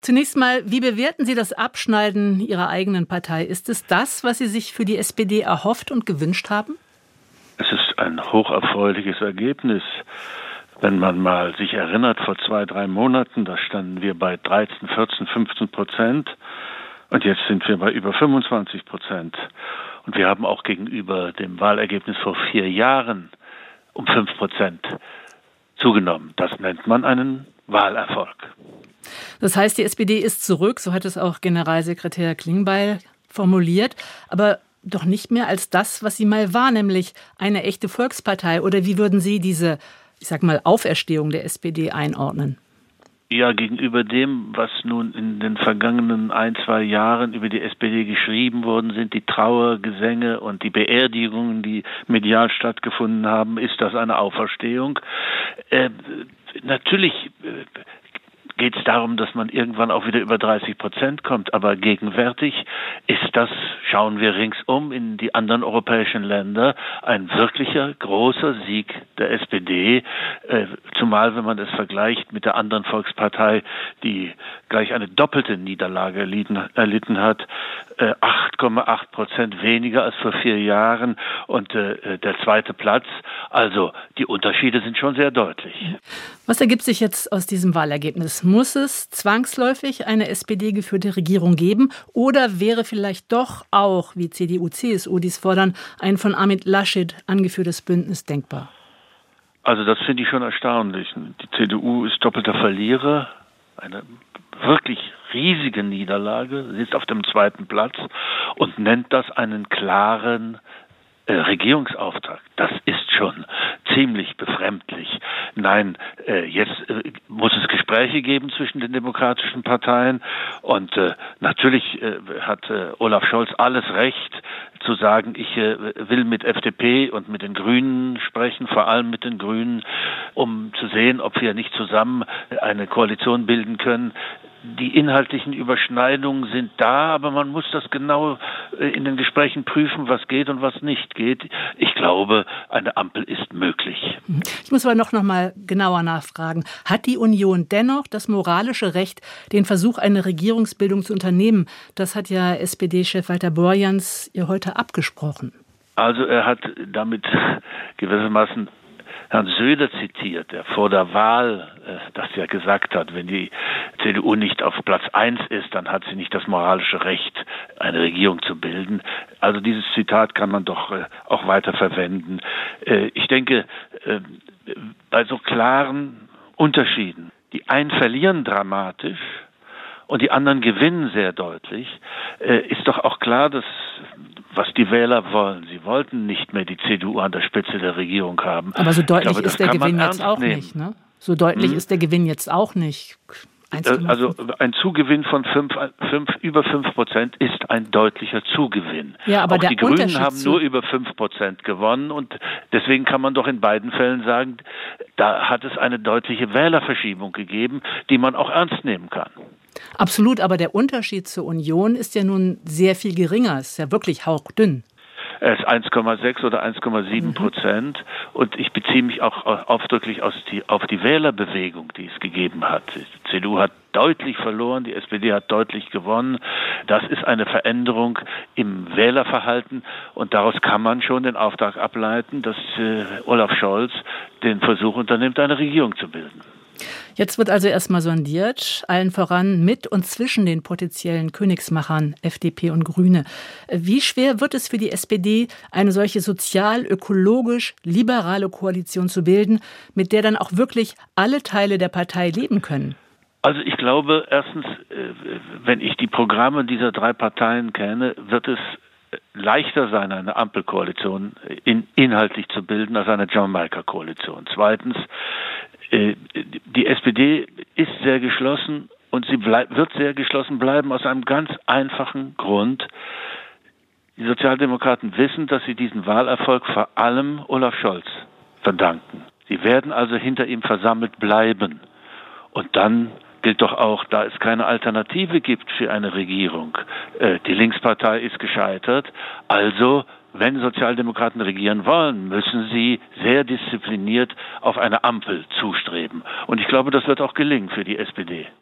Zunächst mal, wie bewerten Sie das Abschneiden Ihrer eigenen Partei? Ist es das, was Sie sich für die SPD erhofft und gewünscht haben? Es ist ein hocherfreuliches Ergebnis. Wenn man mal sich erinnert, vor 2-3 Monaten, da standen wir bei 13, 14, 15%. Und jetzt sind wir bei über 25%. Und wir haben auch gegenüber dem Wahlergebnis vor 4 Jahren um 5% zugenommen. Das nennt man einen Wahlerfolg. Das heißt, die SPD ist zurück, so hat es auch Generalsekretär Klingbeil formuliert, aber doch nicht mehr als das, was sie mal war, nämlich eine echte Volkspartei. Oder wie würden Sie diese, ich sag mal, Auferstehung der SPD einordnen? Ja, gegenüber dem, was nun in den vergangenen 1-2 Jahren über die SPD geschrieben worden sind, die Trauergesänge und die Beerdigungen, die medial stattgefunden haben, ist das eine Auferstehung. Natürlich geht es darum, dass man irgendwann auch wieder über 30% kommt. Aber gegenwärtig ist das, schauen wir ringsum in die anderen europäischen Länder, ein wirklicher großer Sieg der SPD. Zumal, wenn man es vergleicht mit der anderen Volkspartei, die gleich eine doppelte Niederlage erlitten hat. 8,8% weniger als vor 4 Jahren und der zweite Platz. Also die Unterschiede sind schon sehr deutlich. Was ergibt sich jetzt aus diesem Wahlergebnis? Muss es zwangsläufig eine SPD-geführte Regierung geben oder wäre vielleicht doch auch, wie CDU, CSU dies fordern, ein von Armin Laschet angeführtes Bündnis denkbar? Also das finde ich schon erstaunlich. Die CDU ist doppelter Verlierer, eine wirklich riesige Niederlage, sie ist auf dem 2. Platz und nennt das einen klaren Regierungsauftrag. Das ist schon ziemlich befremdlich. Nein, jetzt muss es Gespräche geben zwischen den demokratischen Parteien und natürlich hat Olaf Scholz alles Recht zu sagen, ich will mit FDP und mit den Grünen sprechen, vor allem mit den Grünen, um zu sehen, ob wir nicht zusammen eine Koalition bilden können. Die inhaltlichen Überschneidungen sind da, aber man muss das genau in den Gesprächen prüfen, was geht und was nicht geht. Ich glaube, eine Ampel ist möglich. Ich muss aber noch mal genauer nachfragen. Hat die Union dennoch das moralische Recht, den Versuch, eine Regierungsbildung zu unternehmen? Das hat ja SPD-Chef Walter Borjans ihr heute abgesprochen. Also er hat damit gewissermaßen Herrn Söder zitiert, der vor der Wahl das ja gesagt hat, wenn die CDU nicht auf Platz 1 ist, dann hat sie nicht das moralische Recht, eine Regierung zu bilden. Also dieses Zitat kann man doch auch weiter verwenden. Ich denke, bei so klaren Unterschieden, die einen verlieren dramatisch und die anderen gewinnen sehr deutlich, ist doch auch klar, dass was die Wähler wollen. Sie wollten nicht mehr die CDU an der Spitze der Regierung haben. Aber so deutlich ist der Gewinn jetzt auch nicht, ne? So deutlich ist der Gewinn jetzt auch nicht. Also ein Zugewinn von über 5% ist ein deutlicher Zugewinn. Ja, aber auch die Grünen haben nur über 5% gewonnen und deswegen kann man doch in beiden Fällen sagen, da hat es eine deutliche Wählerverschiebung gegeben, die man auch ernst nehmen kann. Absolut, aber der Unterschied zur Union ist ja nun sehr viel geringer. Es ist ja wirklich hauchdünn. Er ist 1,6 oder 1,7%. Und ich beziehe mich auch aufdrücklich auf die Wählerbewegung, die es gegeben hat. Die CDU hat deutlich verloren, die SPD hat deutlich gewonnen. Das ist eine Veränderung im Wählerverhalten und daraus kann man schon den Auftrag ableiten, dass Olaf Scholz den Versuch unternimmt, eine Regierung zu bilden. Jetzt wird also erstmal sondiert, allen voran mit und zwischen den potenziellen Königsmachern FDP und Grüne. Wie schwer wird es für die SPD, eine solche sozial-ökologisch-liberale Koalition zu bilden, mit der dann auch wirklich alle Teile der Partei leben können? Also ich glaube, erstens, wenn ich die Programme dieser 3 Parteien kenne, wird es leichter sein, eine Ampelkoalition inhaltlich zu bilden als eine Jamaika-Koalition. Zweitens, die SPD ist sehr geschlossen und sie wird sehr geschlossen bleiben aus einem ganz einfachen Grund. Die Sozialdemokraten wissen, dass sie diesen Wahlerfolg vor allem Olaf Scholz verdanken. Sie werden also hinter ihm versammelt bleiben. Und dann gilt doch auch, da es keine Alternative gibt für eine Regierung. Die Linkspartei ist gescheitert, also wenn Sozialdemokraten regieren wollen, müssen sie sehr diszipliniert auf eine Ampel zustreben. Und ich glaube, das wird auch gelingen für die SPD.